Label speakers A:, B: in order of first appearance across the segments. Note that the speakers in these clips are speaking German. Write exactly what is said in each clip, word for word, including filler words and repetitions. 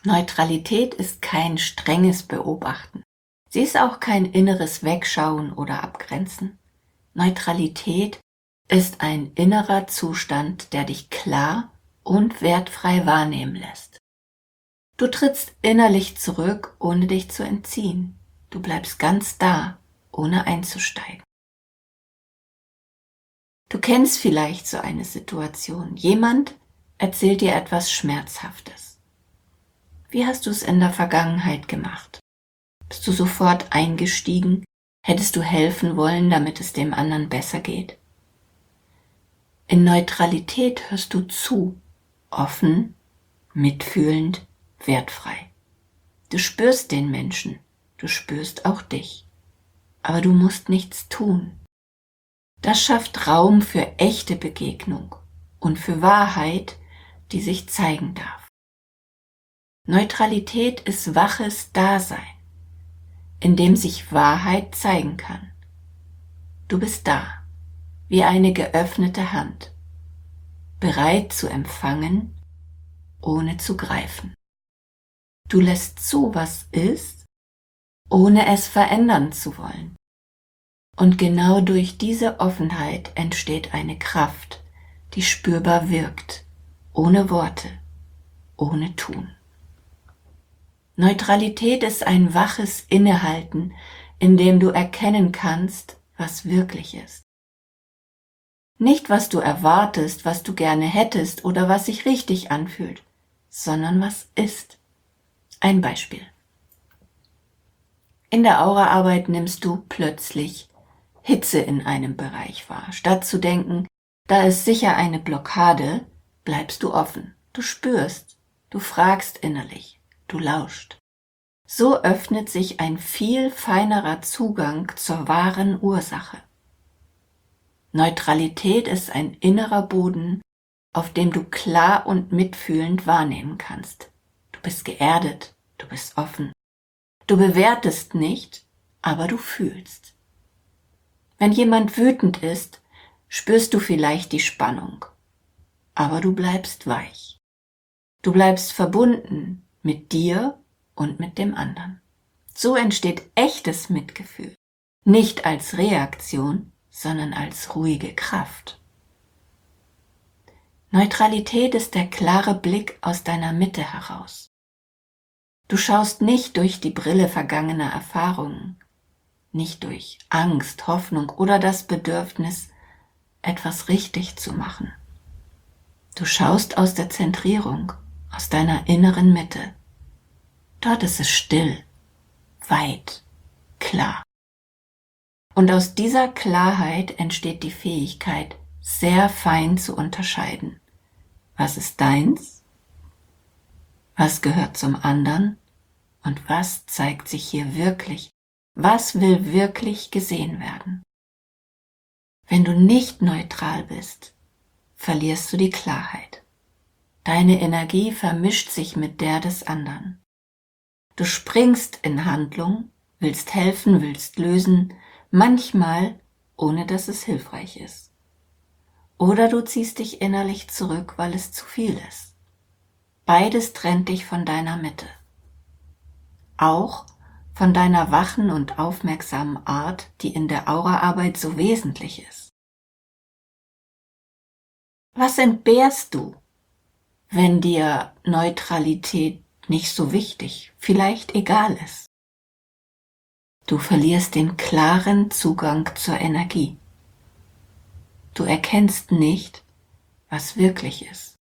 A: Neutralität ist kein strenges Beobachten. Sie ist auch kein inneres Wegschauen oder Abgrenzen. Neutralität ist ein innerer Zustand, der dich klar und wertfrei wahrnehmen lässt. Du trittst innerlich zurück, ohne dich zu entziehen. Du bleibst ganz da, ohne einzusteigen. Du kennst vielleicht so eine Situation. Jemand erzählt dir etwas Schmerzhaftes. Wie hast du es in der Vergangenheit gemacht? Bist du sofort eingestiegen? Hättest du helfen wollen, damit es dem anderen besser geht? In Neutralität hörst du zu, offen, mitfühlend, wertfrei. Du spürst den Menschen, du spürst auch dich, aber du musst nichts tun. Das schafft Raum für echte Begegnung und für Wahrheit, die sich zeigen darf. Neutralität ist waches Dasein, in dem sich Wahrheit zeigen kann. Du bist da, wie eine geöffnete Hand, bereit zu empfangen, ohne zu greifen. Du lässt zu, was ist, ohne es verändern zu wollen. Und genau durch diese Offenheit entsteht eine Kraft, die spürbar wirkt, ohne Worte, ohne Tun. Neutralität ist ein waches Innehalten, in dem du erkennen kannst, was wirklich ist. Nicht, was du erwartest, was du gerne hättest oder was sich richtig anfühlt, sondern was ist. Ein Beispiel. In der Auraarbeit nimmst du plötzlich Hitze in einem Bereich wahr. Statt zu denken, da ist sicher eine Blockade, bleibst du offen. Du spürst, du fragst innerlich, du lauscht. So öffnet sich ein viel feinerer Zugang zur wahren Ursache. Neutralität ist ein innerer Boden, auf dem du klar und mitfühlend wahrnehmen kannst. Du bist geerdet, du bist offen. Du bewertest nicht, aber du fühlst. Wenn jemand wütend ist, spürst du vielleicht die Spannung, aber du bleibst weich. Du bleibst verbunden mit dir und mit dem anderen. So entsteht echtes Mitgefühl, nicht als Reaktion, sondern als ruhige Kraft. Neutralität ist der klare Blick aus deiner Mitte heraus. Du schaust nicht durch die Brille vergangener Erfahrungen, nicht durch Angst, Hoffnung oder das Bedürfnis, etwas richtig zu machen. Du schaust aus der Zentrierung, aus deiner inneren Mitte. Dort ist es still, weit, klar. Und aus dieser Klarheit entsteht die Fähigkeit, sehr fein zu unterscheiden. Was ist deins? Was gehört zum anderen? Und was zeigt sich hier wirklich? Was will wirklich gesehen werden? Wenn du nicht neutral bist, verlierst du die Klarheit. Deine Energie vermischt sich mit der des anderen. Du springst in Handlung, willst helfen, willst lösen, manchmal ohne dass es hilfreich ist. Oder du ziehst dich innerlich zurück, weil es zu viel ist. Beides trennt dich von deiner Mitte. Auch von deiner wachen und aufmerksamen Art, die in der Auraarbeit so wesentlich ist. Was entbehrst du, wenn dir Neutralität nicht so wichtig, vielleicht egal ist? Du verlierst den klaren Zugang zur Energie. Du erkennst nicht, was wirklich ist.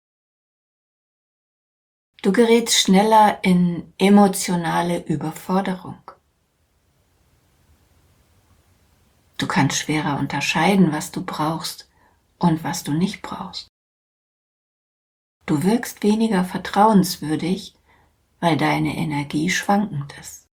A: Du gerätst schneller in emotionale Überforderung. Du kannst schwerer unterscheiden, was du brauchst und was du nicht brauchst. Du wirkst weniger vertrauenswürdig, weil deine Energie schwankend ist.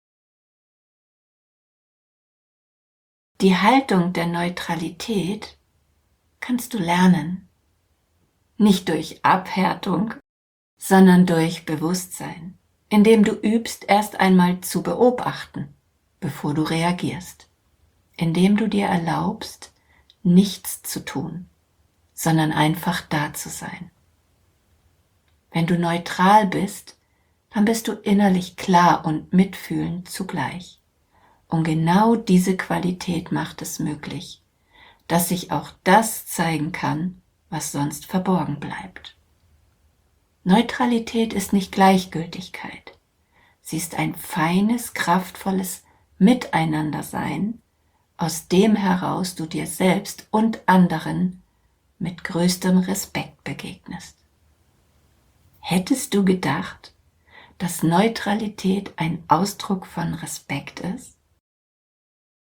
A: Die Haltung der Neutralität kannst du lernen, nicht durch Abhärtung, sondern durch Bewusstsein, indem du übst, erst einmal zu beobachten, bevor du reagierst, indem du dir erlaubst, nichts zu tun, sondern einfach da zu sein. Wenn du neutral bist, dann bist du innerlich klar und mitfühlend zugleich. Und genau diese Qualität macht es möglich, dass sich auch das zeigen kann, was sonst verborgen bleibt. Neutralität ist nicht Gleichgültigkeit. Sie ist ein feines, kraftvolles Miteinandersein, aus dem heraus du dir selbst und anderen mit größtem Respekt begegnest. Hättest du gedacht, dass Neutralität ein Ausdruck von Respekt ist?